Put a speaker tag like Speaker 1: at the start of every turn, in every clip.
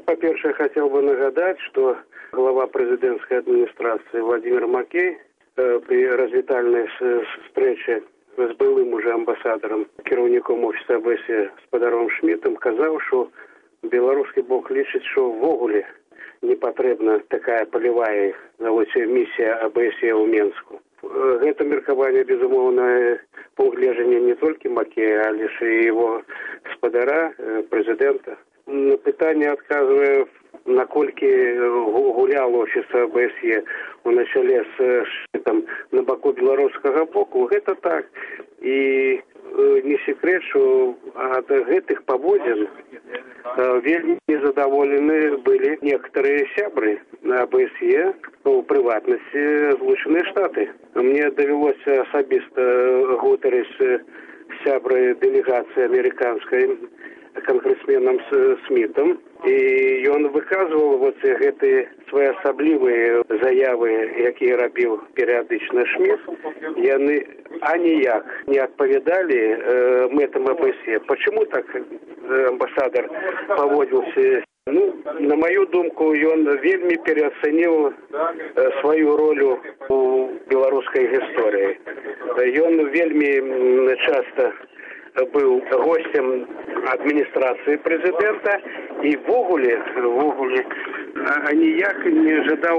Speaker 1: По-перше, хотел бы нагадать, что глава президентской администрации Владимир Макей при развітальной встрече с былым уже амбасадором, кіраўніком офиса АБСЕ Спадаром Шмітом, казаў, что белорусский бок лічыць, что ввогуле не патрэбна такая полевая миссия АБСЕ ў Менску. Гэта меркаванне, безумоўна, пункт гледжання не толькі Макея, але ж і его спадара, президента. На пытанне адказвае, наколькі гулял офіс АБСЕ у начале з Шмітам на баку беларускага боку. Гэта так. І не секрет, что от гэтых паводзін вельмі незадаволены были некоторые сябры на АБСЕ, у прыватнасці Злучаныя Штаты. Мне давялося асабіста гутарыць з сябрай дэлегацыі амерыканскай, конгрессменом Смитом, и он выказывал вот гэтые своеасаблівыя заявы, якія рабіў перыядычна Шміт, яны аніяк не адпавядалі мэтам АБСЕ. Почему так амбассадор поводился? Ну, на мою думку, он вельмі переоценил свою роль у белорусской истории. Он вельмі часто был гостем администрации президента и ввогуле ніяк не ожидал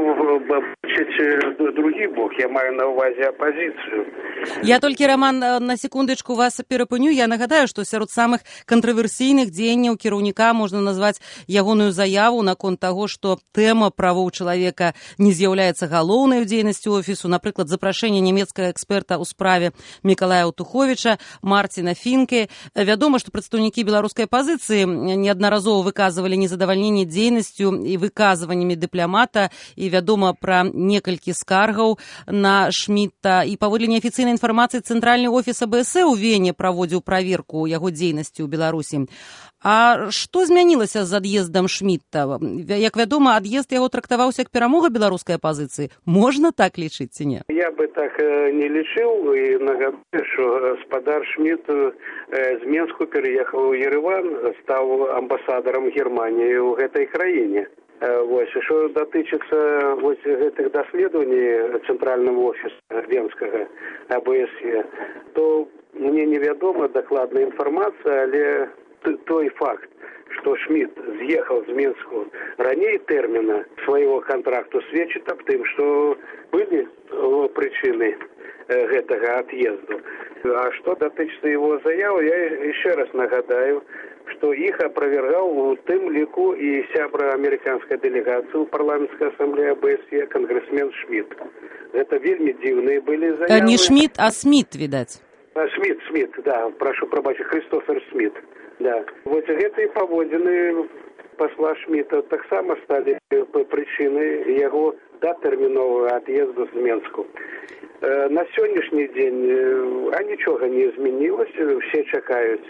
Speaker 1: бачыць другі бок. Я маю на увазе оппозицию.
Speaker 2: Я толькі, Роман, на секундочку вас перапыню. Я нагадаю, што сярод самых кантраверсійных дзеянняў кіраўніка можна назваць ягоную заяву наконт таго, што тэма правоў чалавека не з'яўляецца галоўнай у дзейнасці офісу. Напрыклад, запрашэнне нямецкага эксперта ў справе Мікалая Утуховіча, Марціна Фінке. Вядома, што прадстаўнікі беларускай апазіцыі неаднаразова выказвалі незадавальненне дзейнасцю і выказваннямі дыпламата, і вядома пра некалькі скаргаў на Шміта. І паводле неафіцыйнай інфармацыі цэнтральны офіс АБСЕ ў Вене праводзіў праверку яго дзейнасці ў Беларусі. А што змянілася з ад'ездам Шміта? Як вядома, ад'езд яго трактаваўся як перамога беларускай апазіцыі. Можна так лічыць ці не?
Speaker 1: Я бы так не лічыў, і нагадаю, што спадар Шміт з Менску переехаў у Ереван, стаў амбасадарам Германіі ў гэтай краіне. Вось, що датычыцца гэтых даследаванняў цэнтральнага офіса венскага АБСЕ, то мне невядома дакладная інфармацыя, але той факт, што Шміт з'ехаў з Менску раней тэрміна свайго контракту, сведчыць аб тым, што былі прычыны гэтага отъезду. А что датычыцца его заяў, я еще раз нагадаю, что их опровергал у тым ліку и сябра американской делегации у парламентской ассамблеи АБСЕ конгрессмен Шміт. Это вельмі дзіўныя были заявы.
Speaker 2: Не Шміт, а Смит, видать.
Speaker 1: Смит, да, прошу прабачыць, Христофер Смит, да. Вот гэтыя паводзіны посла Шміта таксама стали причиной его датэрміновага отъезду з Менску. На сённяшні дзень нічога не змянілася, все чакаюць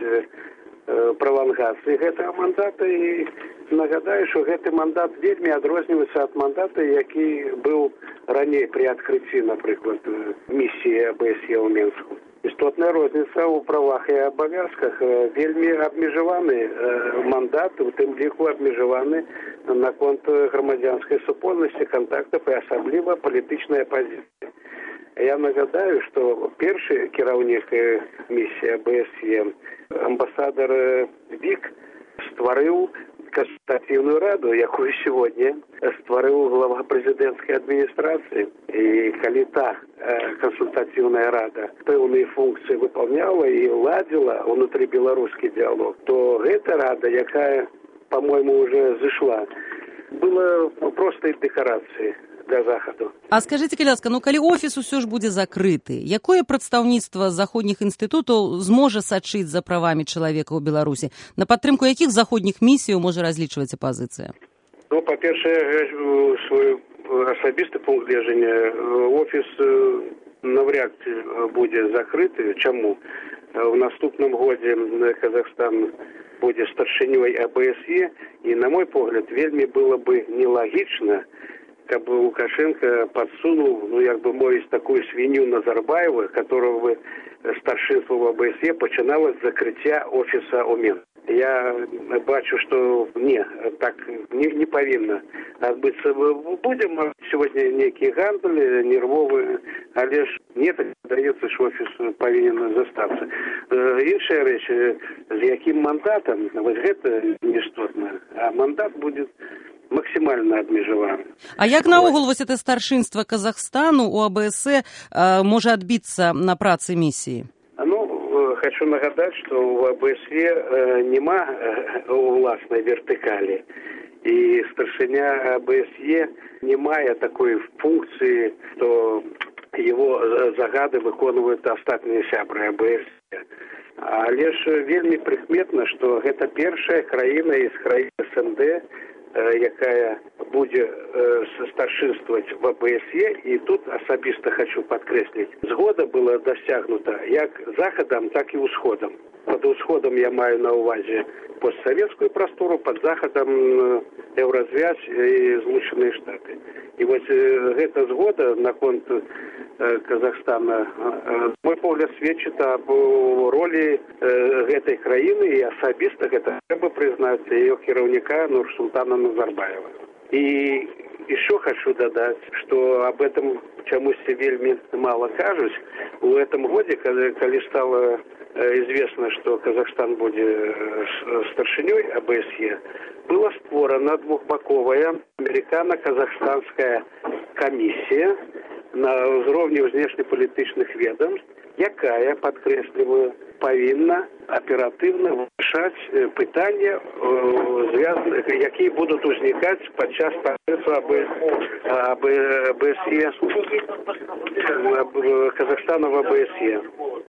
Speaker 1: пролонгацыі гэтага мандата, і нагадаю, што гэты мандат вельмі адрозніваецца ад мандата, які быў раней при адкрыцці, напрыклад, місіі АБСЕ ў Менску. Істотная розніца ў правах і абавязках, вельмі абмежаваны мандат, у тым ліку абмежаваны наконт грамадзянскай супольнасці, контактаў і асабліва палітычнай апазіцыі. Я нагадаю, что першы кіраўнік миссии АБСЕ, амбассадор Вик, стварыў консультативную раду, якую сегодня стварыў глава президентской администрации. И калі та консультативная рада пэўныя функции выполняла и ладила внутрибелорусский диалог, то эта рада, якая, по-моему, уже зашла, была простой декорацией для Захаду.
Speaker 2: А скажите, калі ласка, калі офіс усё ж будзе закрыты, якое прадстаўніцтва заходніх інстытутаў зможа сачыць за правамі чалавека ў Беларусі? На падтрымку якіх заходніх місіяў можа разлічваць апазіцыя?
Speaker 1: Ну, па-першае, свой асабісты пункт гледжання, офіс навряд будзе закрыты. Чаму? В наступным годзе Казахстан будзе старшынёй АБСЕ, і, на мой погляд, вельмі было бы нелагічна, как бы Лукашенко подсунул, як бы мовить, такую свинью Назарбаева, которого бы старшинство в АБСЕ починалось с закрытия офиса у Менску. я бачу, что так не повинно отбыться. Будем сегодня некий гандаль нервовый, але ж мне так здаецца, что офис повинен застаться. Іншая речь, с яким мандатом, вот это неистотно, а мандат будет максимально абмежаваны.
Speaker 2: А як наогул вось это старшынства Казахстану у АБСЕ можа адбіцца на працы місіі?
Speaker 1: Хочу нагадать, что в АБСЕ нема властной вертикали. И старшиня АБСЕ не мае такой функции, что его загады выконывают остатние сябры АБСЕ. Але ж вельмі прыкметна, что гэта першая краіна из краін СНД, якая будзе старшынствовать в АБСЕ, и тут асабіста хочу подкрэсліць, згода была дасягнута як захадам, так и усходам. Под усходом я маю на увазе постсоветскую простору, под захадом Еврозвязь и Злученные Штаты. И вот эта згода наконт Казахстана, мой погляд, сведчыць об роли этой краіны, и асабіста гэта трэба прызнаць ее кіраўніка Нурсултана Назарбаева. И еще хочу додать, что об этом чомусь вельми мало кажусь. В этом году, когда стало известно, что Казахстан будет старшиней АБСЕ, была створена двухбаковая американо-казахстанская комиссия на уровне внешнеполітичних відомств, якая, підкреслюю, повинна оперативно вирішати питання, які будуть виникати під час процесу АБСЕ, Казахстана в АБСЕ.